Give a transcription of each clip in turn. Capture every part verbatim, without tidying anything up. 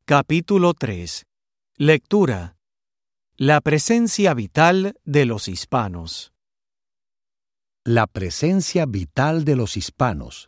Capítulo tres. Lectura. La presencia vital de los hispanos. La presencia vital de los hispanos.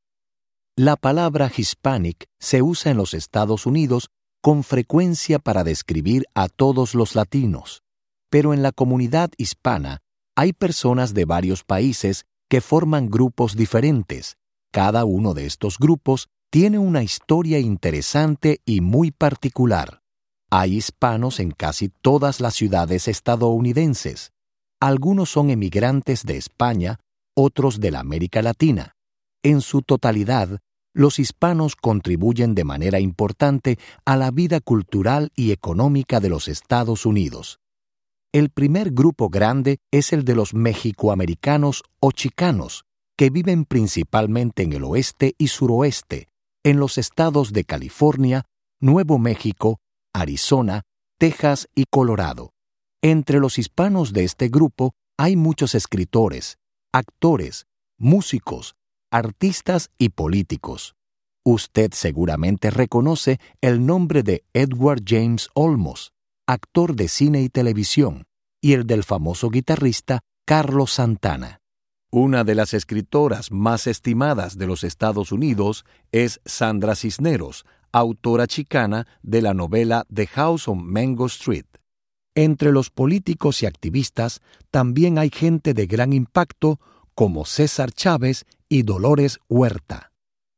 La palabra Hispanic se usa en los Estados Unidos con frecuencia para describir a todos los latinos, pero en la comunidad hispana hay personas de varios países que forman grupos diferentes. Cada uno de estos grupos tiene una historia interesante y muy particular. Hay hispanos en casi todas las ciudades estadounidenses. Algunos son emigrantes de España, otros de la América Latina. En su totalidad, los hispanos contribuyen de manera importante a la vida cultural y económica de los Estados Unidos. El primer grupo grande es el de los mexicoamericanos o chicanos, que viven principalmente en el oeste y suroeste, en los estados de California, Nuevo México, Arizona, Texas y Colorado. Entre los hispanos de este grupo hay muchos escritores, actores, músicos, artistas y políticos. Usted seguramente reconoce el nombre de Edward James Olmos, actor de cine y televisión, y el del famoso guitarrista Carlos Santana. Una de las escritoras más estimadas de los Estados Unidos es Sandra Cisneros, autora chicana de la novela The House on Mango Street. Entre los políticos y activistas también hay gente de gran impacto como César Chávez y Dolores Huerta.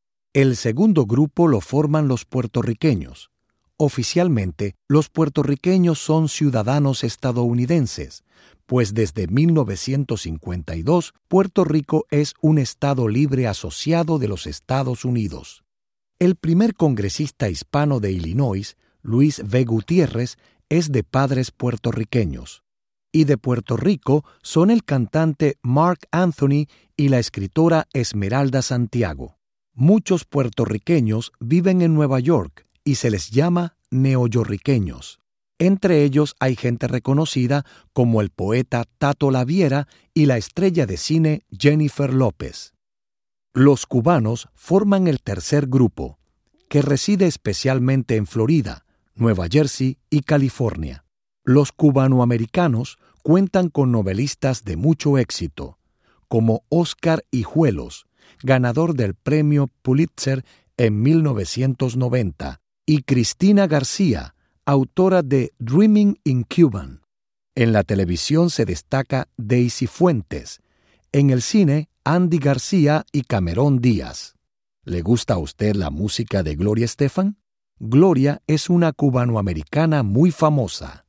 El segundo grupo lo forman los puertorriqueños. Oficialmente, los puertorriqueños son ciudadanos estadounidenses, pues desde mil novecientos cincuenta y dos Puerto Rico es un estado libre asociado de los Estados Unidos. El primer congresista hispano de Illinois, Luis V. Gutiérrez, es de padres puertorriqueños. Y de Puerto Rico son el cantante Marc Anthony y la escritora Esmeralda Santiago. Muchos puertorriqueños viven en Nueva York y se les llama neoyorriqueños. Entre ellos hay gente reconocida como el poeta Tato Laviera y la estrella de cine Jennifer López. Los cubanos forman el tercer grupo, que reside especialmente en Florida, Nueva Jersey y California. Los cubanoamericanos cuentan con novelistas de mucho éxito, como Oscar Hijuelos, ganador del premio Pulitzer en mil novecientos noventa, y Cristina García, autora de Dreaming in Cuban. En la televisión se destaca Daisy Fuentes. En el cine, Andy García y Cameron Díaz. ¿Le gusta a usted la música de Gloria Estefan? Gloria es una cubanoamericana muy famosa.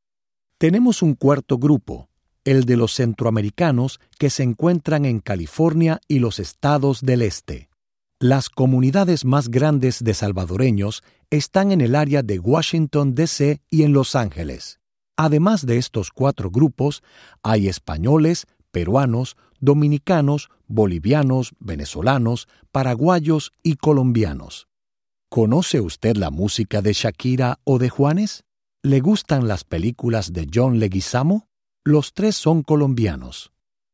Tenemos un cuarto grupo, el de los centroamericanos que se encuentran en California y los estados del este. Las comunidades más grandes de salvadoreños están en el área de Washington, D C y en Los Ángeles. Además de estos cuatro grupos, hay españoles, peruanos, dominicanos, bolivianos, venezolanos, paraguayos y colombianos. ¿Conoce usted la música de Shakira o de Juanes? ¿Le gustan las películas de John Leguizamo? Los tres son colombianos.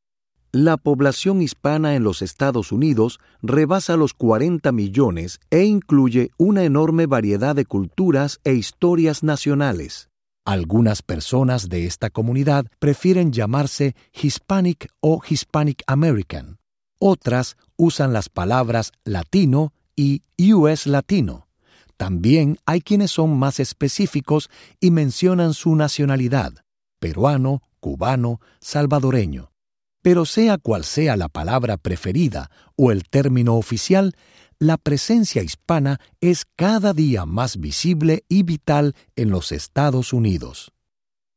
La población hispana en los Estados Unidos rebasa los cuarenta millones e incluye una enorme variedad de culturas e historias nacionales. Algunas personas de esta comunidad prefieren llamarse Hispanic o Hispanic American. Otras usan las palabras latino y U S Latino. También hay quienes son más específicos y mencionan su nacionalidad: peruano, cubano, salvadoreño. Pero sea cual sea la palabra preferida o el término oficial, la presencia hispana es cada día más visible y vital en los Estados Unidos.